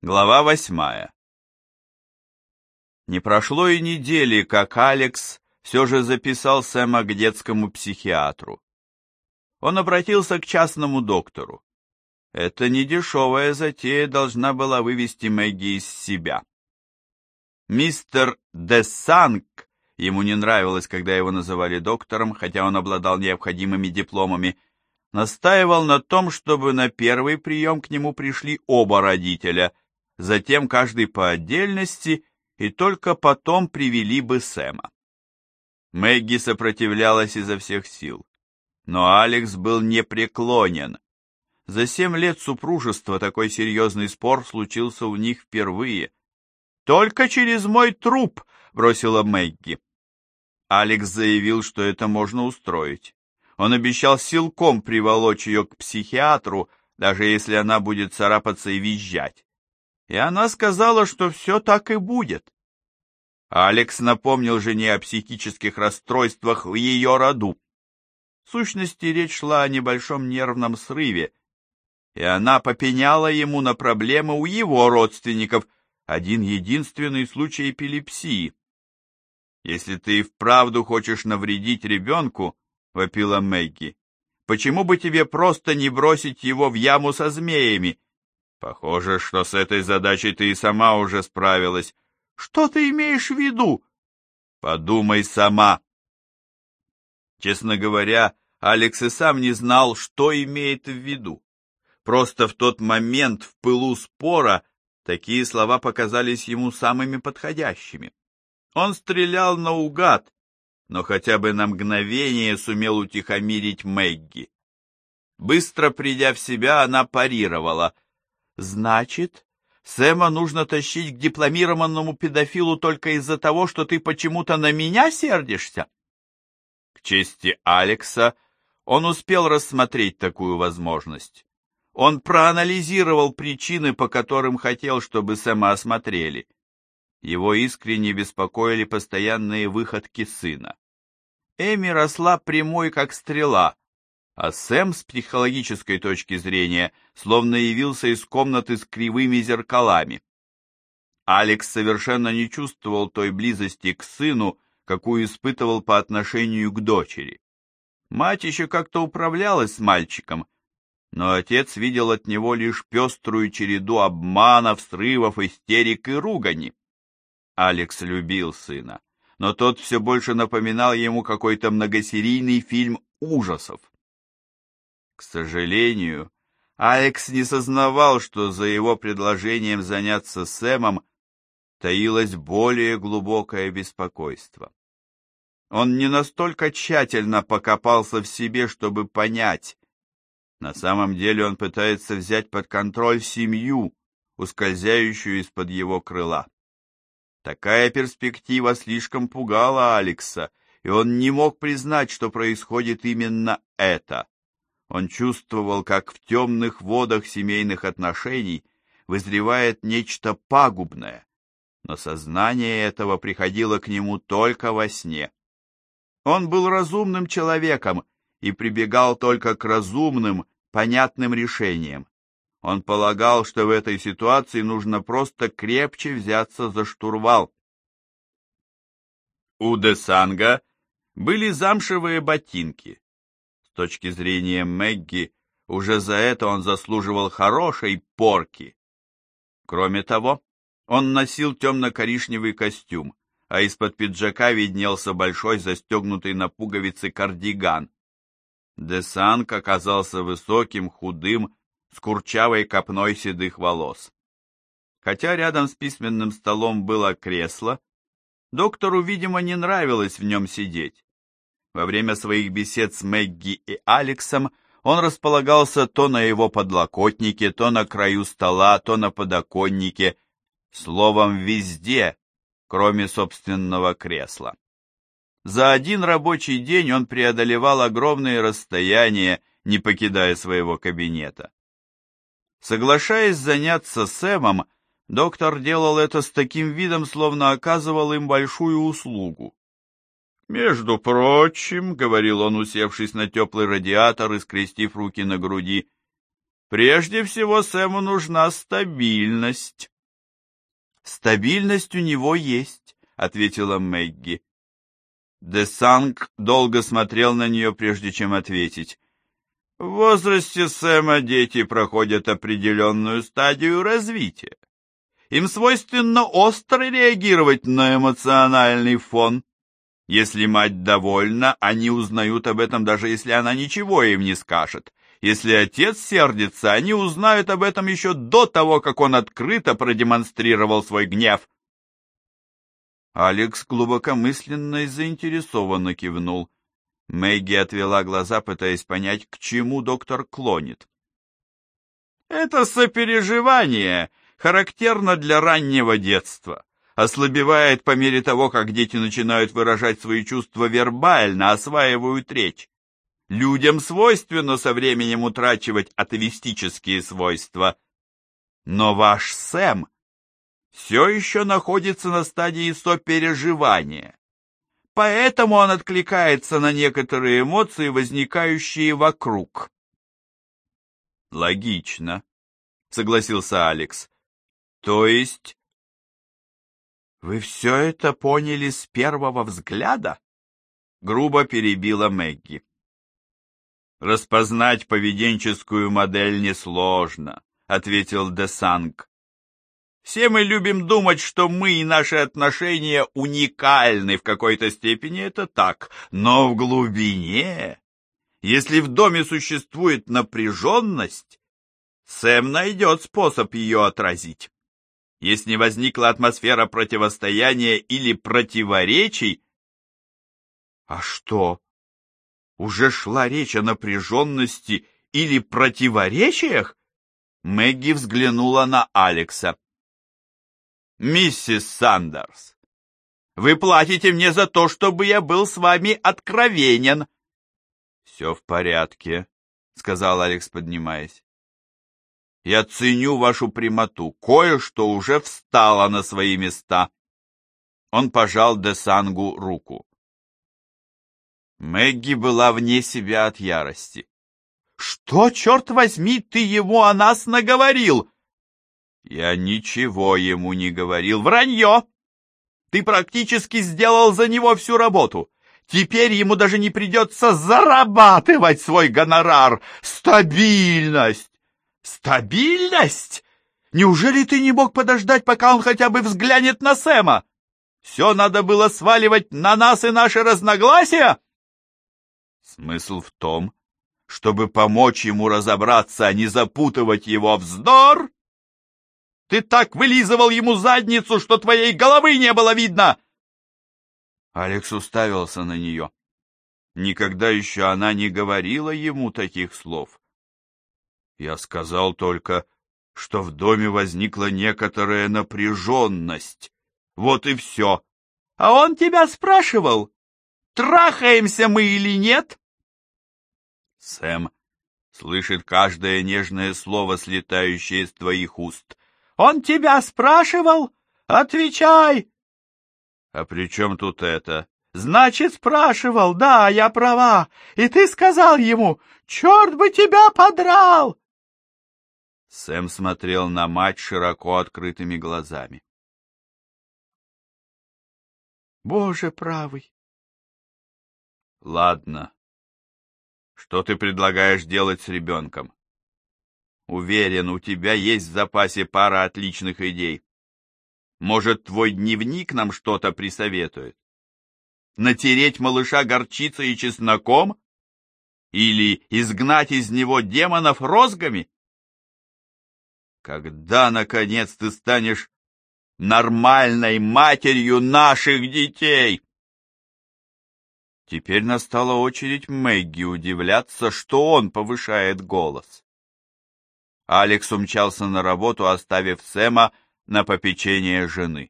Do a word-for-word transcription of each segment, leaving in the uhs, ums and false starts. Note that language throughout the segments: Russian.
Глава восьмая. Не прошло и недели, как Алекс все же записал Сэма к детскому психиатру. Он обратился к частному доктору. Эта недешевая затея должна была вывести Мэгги из себя. Мистер Десанг, ему не нравилось, когда его называли доктором, хотя он обладал необходимыми дипломами, настаивал на том, чтобы на первый прием к нему пришли оба родителя, затем каждый по отдельности, и только потом привели бы Сэма. Мэгги сопротивлялась изо всех сил, но Алекс был непреклонен. За семь лет супружества такой серьезный спор случился у них впервые. «Только через мой труп!» — бросила Мэгги. Алекс заявил, что это можно устроить. Он обещал силком приволочь ее к психиатру, даже если она будет царапаться и визжать. И она сказала, что все так и будет. Алекс напомнил жене о психических расстройствах в ее роду. В сущности, речь шла о небольшом нервном срыве, и она попеняла ему на проблемы у его родственников, один единственный случай эпилепсии. «Если ты и вправду хочешь навредить ребенку, — вопила Мэгги, — почему бы тебе просто не бросить его в яму со змеями? Похоже, что с этой задачей ты и сама уже справилась. Что ты имеешь в виду? Подумай сама». Честно говоря, Алекс и сам не знал, что имеет в виду. Просто в тот момент, в пылу спора, такие слова показались ему самыми подходящими. Он стрелял наугад, но хотя бы на мгновение сумел утихомирить Мэгги. Быстро придя в себя, она парировала. «Значит, Сэма нужно тащить к дипломированному педофилу только из-за того, что ты почему-то на меня сердишься?» К чести Алекса, он успел рассмотреть такую возможность. Он проанализировал причины, по которым хотел, чтобы Сэма осмотрели. Его искренне беспокоили постоянные выходки сына. Эми росла прямой, как стрела, а Сэм, с психологической точки зрения, словно явился из комнаты с кривыми зеркалами. Алекс совершенно не чувствовал той близости к сыну, какую испытывал по отношению к дочери. Мать еще как-то управлялась с мальчиком, но отец видел от него лишь пеструю череду обманов, срывов, истерик и ругани. Алекс любил сына, но тот все больше напоминал ему какой-то многосерийный фильм ужасов. К сожалению, Алекс не сознавал, что за его предложением заняться Сэмом таилось более глубокое беспокойство. Он не настолько тщательно покопался в себе, чтобы понять. На самом деле он пытается взять под контроль семью, ускользающую из-под его крыла. Такая перспектива слишком пугала Алекса, и он не мог признать, что происходит именно это. Он чувствовал, как в темных водах семейных отношений вызревает нечто пагубное, но сознание этого приходило к нему только во сне. Он был разумным человеком и прибегал только к разумным, понятным решениям. Он полагал, что в этой ситуации нужно просто крепче взяться за штурвал. У Десанга были замшевые ботинки. С точки зрения Мэгги, уже за это он заслуживал хорошей порки. Кроме того, он носил темно-коричневый костюм, а из-под пиджака виднелся большой застегнутый на пуговицы кардиган. Десанг оказался высоким, худым, с курчавой копной седых волос. Хотя рядом с письменным столом было кресло, доктору, видимо, не нравилось в нем сидеть. Во время своих бесед с Мэгги и Алексом он располагался то на его подлокотнике, то на краю стола, то на подоконнике, словом, везде, кроме собственного кресла. За один рабочий день он преодолевал огромные расстояния, не покидая своего кабинета. Соглашаясь заняться Сэмом, доктор делал это с таким видом, словно оказывал им большую услугу. «Между прочим, — говорил он, усевшись на теплый радиатор и скрестив руки на груди, — прежде всего Сэму нужна стабильность. «Стабильность у него есть», — ответила Мэгги. Де Санг долго смотрел на нее, прежде чем ответить. «В возрасте Сэма дети проходят определенную стадию развития. Им свойственно остро реагировать на эмоциональный фон. Если мать довольна, они узнают об этом, даже если она ничего им не скажет. Если отец сердится, они узнают об этом еще до того, как он открыто продемонстрировал свой гнев». Алекс глубокомысленно и заинтересованно кивнул. Мэгги отвела глаза, пытаясь понять, к чему доктор клонит. «Это сопереживание характерно для раннего детства, ослабевает по мере того, как дети начинают выражать свои чувства вербально, осваивают речь. Людям свойственно со временем утрачивать атовистические свойства. Но ваш Сэм все еще находится на стадии сопереживания. Поэтому он откликается на некоторые эмоции, возникающие вокруг». «Логично», — согласился Алекс. «То есть вы все это поняли с первого взгляда?» — грубо перебила Мэгги. «Распознать поведенческую модель несложно», — ответил Де Санг. «Все мы любим думать, что мы и наши отношения уникальны, в какой-то степени это так, но в глубине, если в доме существует напряженность, Сэм найдет способ ее отразить. Если возникла атмосфера противостояния или противоречий...» «А что, уже шла речь о напряженности или противоречиях?» Мэгги взглянула на Алекса. «Миссис Сандерс, вы платите мне за то, чтобы я был с вами откровенен». «Все в порядке», — сказал Алекс, поднимаясь. «Я ценю вашу прямоту. Кое-что уже встало на свои места». Он пожал Де Сангу руку. Мэгги была вне себя от ярости. «Что, черт возьми, ты ему о нас наговорил?» «Я ничего ему не говорил. Вранье! Ты практически сделал за него всю работу. Теперь ему даже не придется зарабатывать свой гонорар. Стабильность! Стабильность? Неужели ты не мог подождать, пока он хотя бы взглянет на Сэма? Все надо было сваливать на нас и наши разногласия?» «Смысл в том, чтобы помочь ему разобраться, а не запутывать его. Вздор! Ты так вылизывал ему задницу, что твоей головы не было видно!» Алекс уставился на нее. Никогда еще она не говорила ему таких слов. «Я сказал только, что в доме возникла некоторая напряженность. Вот и все. А он тебя спрашивал, трахаемся мы или нет?» «Сэм слышит каждое нежное слово, слетающее из твоих уст». «Он тебя спрашивал? Отвечай!» «А при чем тут это?» «Значит, спрашивал, да, я права. И ты сказал ему, черт бы тебя подрал!» Сэм смотрел на мать широко открытыми глазами. «Боже правый!» «Ладно. Что ты предлагаешь делать с ребенком? Уверен, у тебя есть в запасе пара отличных идей. Может, твой дневник нам что-то присоветует? Натереть малыша горчицей и чесноком? Или изгнать из него демонов розгами? Когда, наконец, ты станешь нормальной матерью наших детей?» Теперь настала очередь Мэгги удивляться, что он повышает голос. Алекс умчался на работу, оставив Сэма на попечение жены.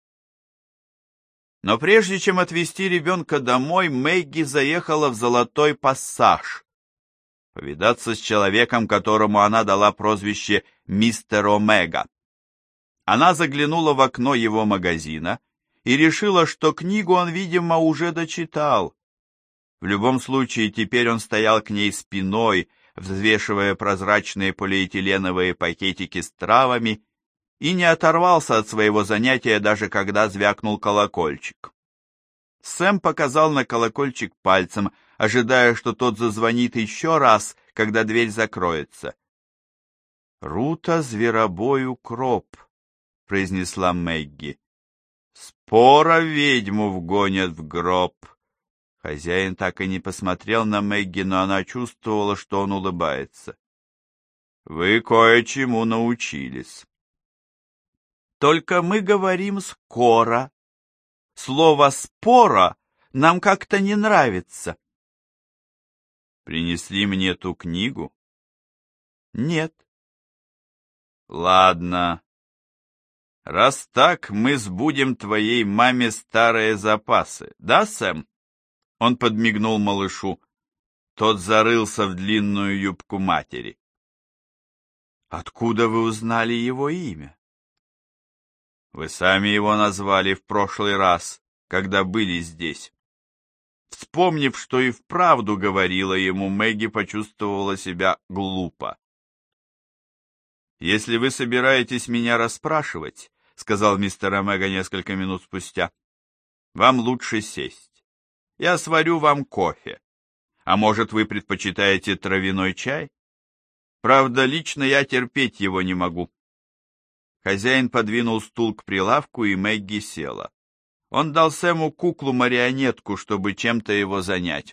Но прежде чем отвезти ребенка домой, Мэгги заехала в Золотой Пассаж, повидаться с человеком, которому она дала прозвище «Мистер Омега». Она заглянула в окно его магазина и решила, что книгу он, видимо, уже дочитал. В любом случае, теперь он стоял к ней спиной, взвешивая прозрачные полиэтиленовые пакетики с травами, и не оторвался от своего занятия, даже когда звякнул колокольчик. Сэм показал на колокольчик пальцем, ожидая, что тот зазвонит еще раз, когда дверь закроется. «Рута, зверобой, укроп», — произнесла Мэгги. «Спора ведьму вгонят в гроб». Хозяин так и не посмотрел на Мэгги, но она чувствовала, что он улыбается. «Вы кое-чему научились». «Только мы говорим скоро. Слово «спора» нам как-то не нравится». «Принесли мне ту книгу?» «Нет». «Ладно. Раз так, мы сбудем твоей маме старые запасы, да, Сэм?» Он подмигнул малышу. Тот зарылся в длинную юбку матери. «Откуда вы узнали его имя?» «Вы сами его назвали в прошлый раз, когда были здесь». Вспомнив, что и вправду говорила ему, Мэгги почувствовала себя глупо. «Если вы собираетесь меня расспрашивать, — сказал мистер Омега несколько минут спустя, — вам лучше сесть. Я сварю вам кофе. А может, вы предпочитаете травяной чай? Правда, лично я терпеть его не могу». Хозяин подвинул стул к прилавку, и Мэгги села. Он дал Сэму куклу-марионетку, чтобы чем-то его занять.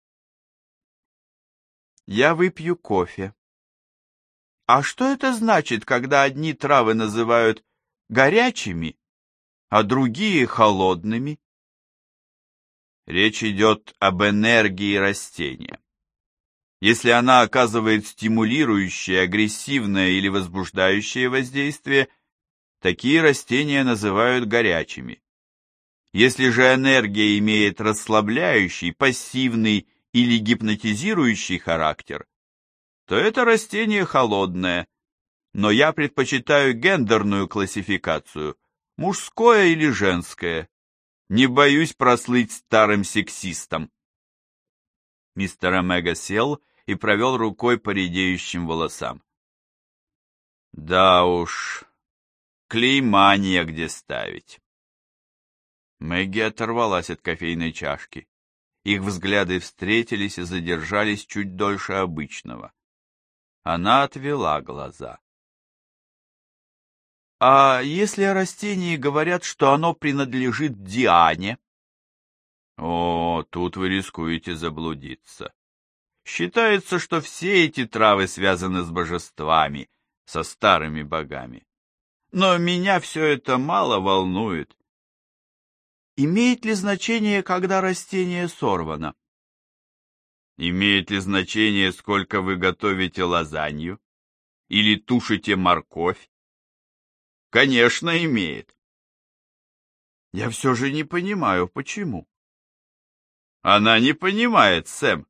«Я выпью кофе». «А что это значит, когда одни травы называют горячими, а другие холодными?» Речь идет об энергии растения. Если она оказывает стимулирующее, агрессивное или возбуждающее воздействие, такие растения называют горячими. Если же энергия имеет расслабляющий, пассивный или гипнотизирующий характер, то это растение холодное, но я предпочитаю гендерную классификацию, мужское или женское. Не боюсь прослыть старым сексистом. Мистер Омега сел и провел рукой по редеющим волосам. Да уж, клейма негде ставить. Мэгги оторвалась от кофейной чашки. Их взгляды встретились и задержались чуть дольше обычного. Она отвела глаза. «А если о растении говорят, что оно принадлежит Диане?» «О, тут вы рискуете заблудиться. Считается, что все эти травы связаны с божествами, со старыми богами. Но меня все это мало волнует». «Имеет ли значение, когда растение сорвано?» «Имеет ли значение, сколько вы готовите лазанью? Или тушите морковь?» «Конечно, имеет». «Я все же не понимаю, почему?» «Она не понимает, Сэм».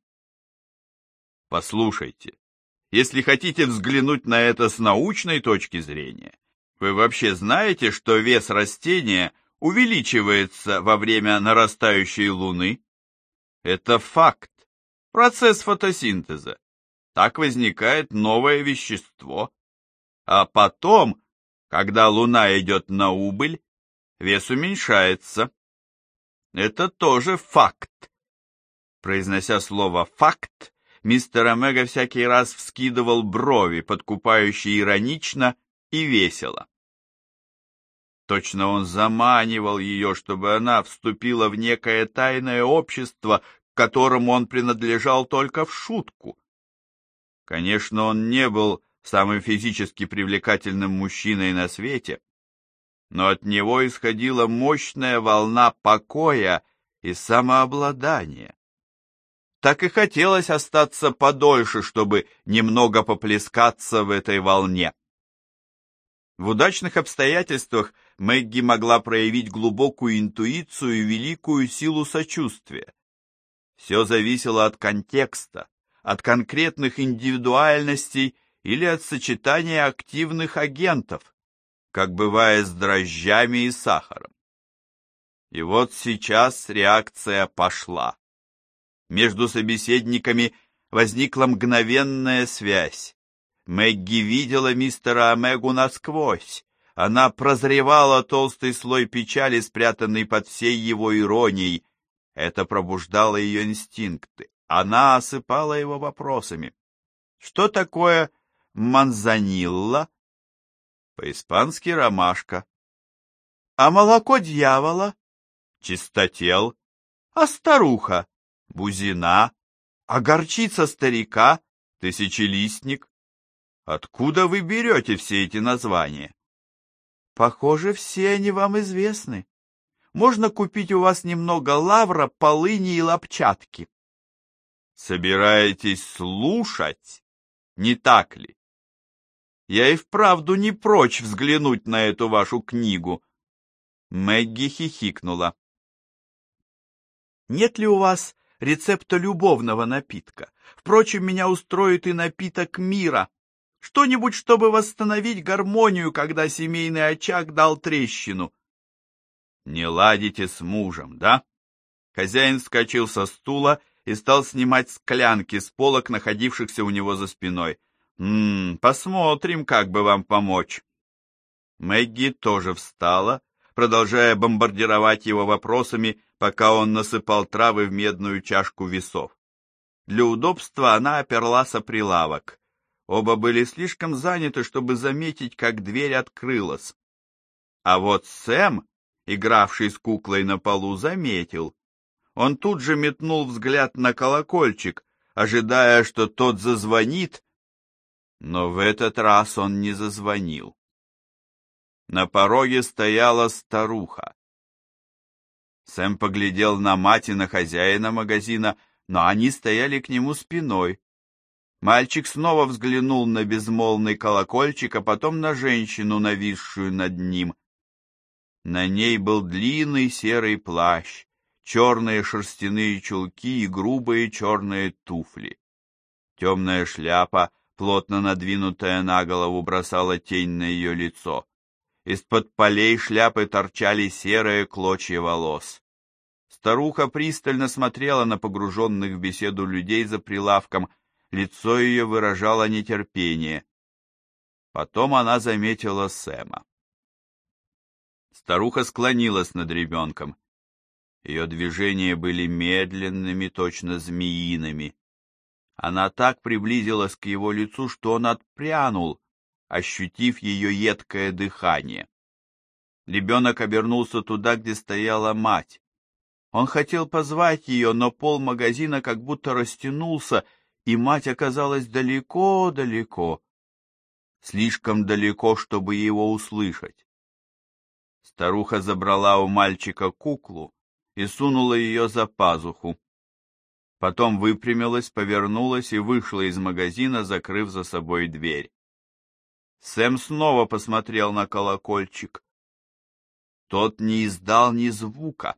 «Послушайте, если хотите взглянуть на это с научной точки зрения, вы вообще знаете, что вес растения увеличивается во время нарастающей луны? Это факт, процесс фотосинтеза. Так возникает новое вещество. А потом, когда луна идет на убыль, вес уменьшается. Это тоже факт». Произнося слово «факт», мистер Омега всякий раз вскидывал брови, подкупающе иронично и весело. Точно он заманивал ее, чтобы она вступила в некое тайное общество, к которому он принадлежал только в шутку. Конечно, он не был самым физически привлекательным мужчиной на свете, но от него исходила мощная волна покоя и самообладания. Так и хотелось остаться подольше, чтобы немного поплескаться в этой волне. В удачных обстоятельствах Мэгги могла проявить глубокую интуицию и великую силу сочувствия. Все зависело от контекста, от конкретных индивидуальностей или от сочетания активных агентов, как бывает с дрожжами и сахаром. И вот сейчас реакция пошла. Между собеседниками возникла мгновенная связь. Мэгги видела мистера Омегу насквозь. Она прозревала толстый слой печали, спрятанный под всей его иронией. Это пробуждало ее инстинкты. Она осыпала его вопросами. Что такое манзанилла? По-испански ромашка. А молоко дьявола? Чистотел. А старуха? Бузина. А горчица старика? Тысячелистник. Откуда вы берете все эти названия? Похоже, все они вам известны. Можно купить у вас немного лавра, полыни и лапчатки. Собираетесь слушать? Не так ли? Я и вправду не прочь взглянуть на эту вашу книгу. Мэгги хихикнула. Нет ли у вас рецепта любовного напитка? Впрочем, меня устроит и напиток мира. Что-нибудь, чтобы восстановить гармонию, когда семейный очаг дал трещину. Не ладите с мужем, да? Хозяин вскочил со стула и стал снимать склянки с полок, находившихся у него за спиной. «М-м, посмотрим, как бы вам помочь». Мэгги тоже встала, продолжая бомбардировать его вопросами, пока он насыпал травы в медную чашку весов. Для удобства она оперлась о прилавок. Оба были слишком заняты, чтобы заметить, как дверь открылась. А вот Сэм, игравший с куклой на полу, заметил. Он тут же метнул взгляд на колокольчик, ожидая, что тот зазвонит, но в этот раз он не зазвонил. На пороге стояла старуха. Сэм поглядел на мать и на хозяина магазина, но они стояли к нему спиной. Мальчик снова взглянул на безмолвный колокольчик, а потом на женщину, нависшую над ним. На ней был длинный серый плащ, черные шерстяные чулки и грубые черные туфли. Темная шляпа, плотно надвинутая на голову, бросала тень на ее лицо. Из-под полей шляпы торчали серые клочья волос. Старуха пристально смотрела на погруженных в беседу людей за прилавком, лицо ее выражало нетерпение. Потом она заметила Сэма. Старуха склонилась над ребенком. Ее движения были медленными, точно змеиными. Она так приблизилась к его лицу, что он отпрянул, ощутив ее едкое дыхание. Ребенок обернулся туда, где стояла мать. Он хотел позвать ее, но пол магазина как будто растянулся, и мать оказалась далеко-далеко, слишком далеко, чтобы его услышать. Старуха забрала у мальчика куклу и сунула ее за пазуху. Потом выпрямилась, повернулась и вышла из магазина, закрыв за собой дверь. Сэм снова посмотрел на колокольчик. Тот не издал ни звука.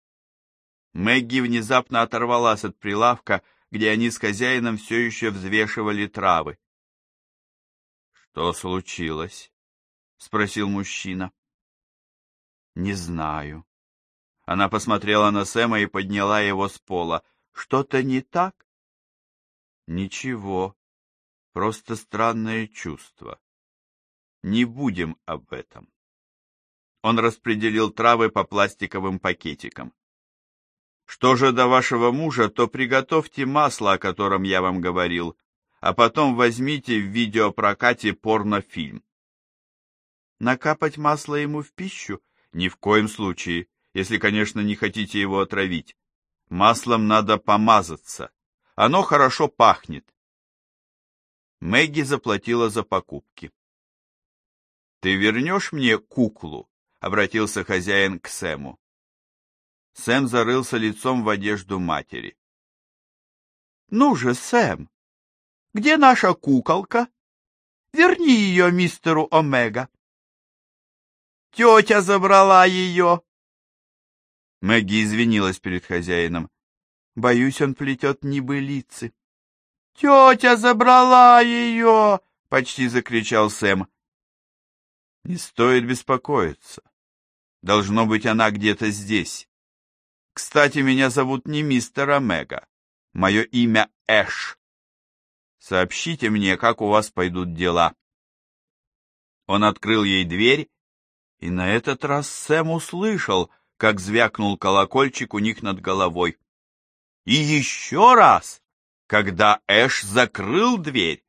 Мэгги внезапно оторвалась от прилавка, где они с хозяином все еще взвешивали травы. — Что случилось? — спросил мужчина. — Не знаю. Она посмотрела на Сэма и подняла его с пола. — Что-то не так? — Ничего, просто странное чувство. Не будем об этом. Он распределил травы по пластиковым пакетикам. Что же до вашего мужа, то приготовьте масло, о котором я вам говорил, а потом возьмите в видеопрокате порнофильм. Накапать масло ему в пищу? Ни в коем случае, если, конечно, не хотите его отравить. Маслом надо помазаться. Оно хорошо пахнет. Мэгги заплатила за покупки. «Ты вернешь мне куклу?» — обратился хозяин к Сэму. Сэм зарылся лицом в одежду матери. «Ну же, Сэм, где наша куколка? Верни ее мистеру Омега». «Тетя забрала ее!» Мэгги извинилась перед хозяином. «Боюсь, он плетет небылицы». «Тетя забрала ее!» — почти закричал Сэм. «Не стоит беспокоиться. Должно быть, она где-то здесь. Кстати, меня зовут не мистер Омега. Мое имя Эш. Сообщите мне, как у вас пойдут дела». Он открыл ей дверь И на этот раз Сэм услышал, как звякнул колокольчик у них над головой. И еще раз, когда Эш закрыл дверь.